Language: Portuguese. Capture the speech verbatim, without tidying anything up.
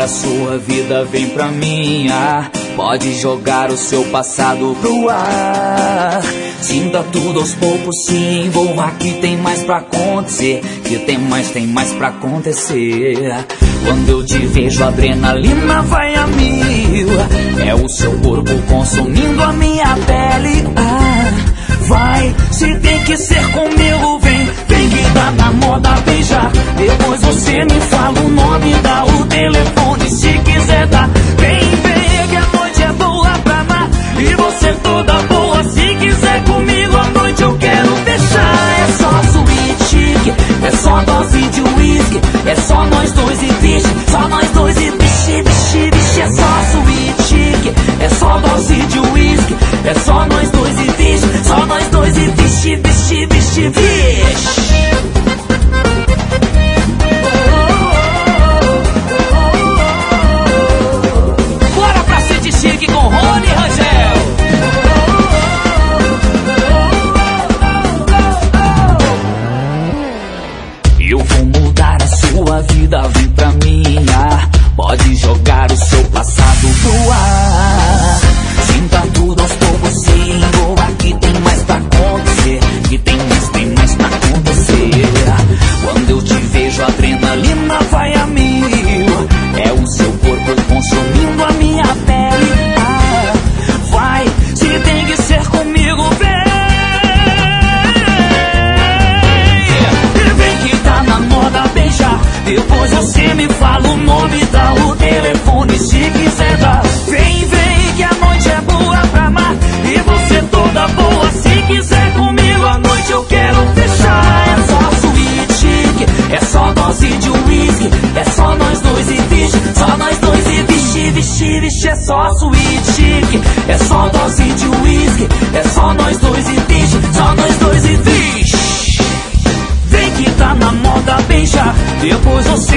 a sua vida, vem pra minha. Pode jogar o seu passado pro ar. Sinta tudo aos poucos, se envolva, que tem mais pra acontecer. Que tem mais, tem mais pra acontecer. Quando eu te vejo, a adrenalina vai a mil. É o seu corpo consumindo a minha pele. Ah, vai, se tem que ser comigo, vem. Vem que tá na moda beijar. Depois você me fala o nome, dá o telefone se quiser dar. Vem, vem que a noite é boa pra amar. E você toda boa, se quiser comigo a noite eu quero fechar. É só sweet chic, é só dose de whisky. É só nós dois e vixe, só nós dois e vixe, vixe, vixe. É só sweet chic, é só dose de whisky. É só nós dois e vixe, só nós dois e vixe, vixe, vixe, vixe. Bora pra City Chic com Rony Rangel. Eu vou mudar a sua vida, vem pra minha. Pode jogar o seu passado pro ar. Sinta tudo aos poucos, se envolva, que tem mais pra acontecer. Que tem mais, tem mais pra acontecer. Quando eu te vejo, a adrenalina vai a mil. É o seu corpo consumindo a minha pele. Ah, vai, se tem que ser comigo, vem. E vem que tá na moda beijar. Depois você me fala o nome, dá o telefone se quiser dar. Vem, vem que a noite é boa pra amar. E você toda boa, se quiser comigo a noite eu quero fechar. É só sweet chic, é só dose de whisky. É só nós dois e vixe, só nós dois e vixe, vixe, vixe. É só sweet chic, é só dose de whisky. É só nós dois e vixe, só nós dois e vixe. Vem que tá na moda beijar. Depois você